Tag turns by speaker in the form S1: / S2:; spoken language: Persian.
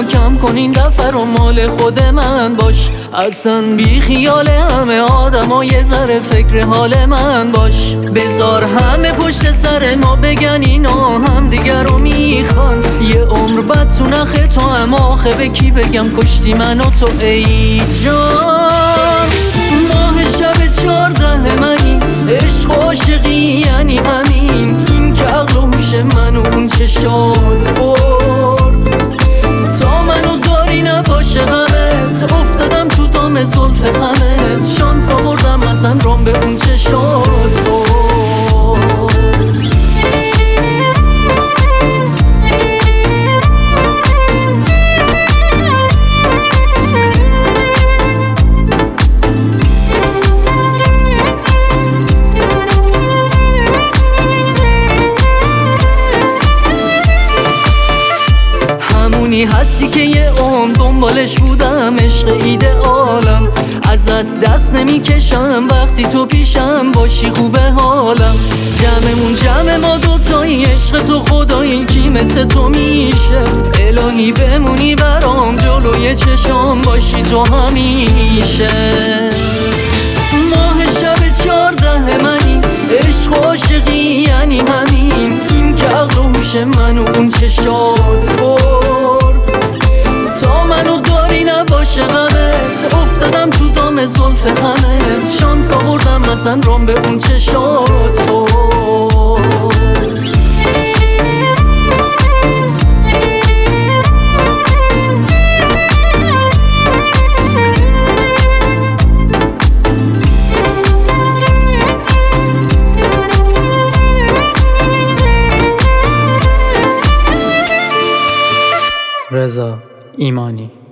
S1: کم کن این دفعه رو مال خود من باش. اصلا بی خیال همه آدم ها یه ذره فکر حال من باش. بذار همه پشت سر ما بگن اینا هم دیگر رو میخوان. یه عمر بد تو نخه تو هم آخه به کی بگم کشتی من و تو ای جان. ماه شب 14 منی، عشق و عاشقی یعنی همین. این که عقل و هوش من و اون چشات برد. تا منو داری نباشه غمت، افتادم تو دام زلف خمت. شانس آوردم اصلا رام به اون چشات برد. هستی که یه عمر دنبالش بودم، عشق ایدئالم. ازت دست نمیکشم وقتی تو پیشم باشی خوبه حالم. جمعمون جمع ما دوتایی، عشق تو خدایی کی مثل تو میشه. الهی بمونی برام جلوی چشام باشی تو همیشه. ماه شب 14 منی، عشق و عاشقی یعنی همین. این که عقل و هوش من و اون چشات برد. تا منو داری نباشه غمت، افتادم تو دام زلف خمت. شانس آوردم اصلا رام به اون چشات برد. رضا ایمانی.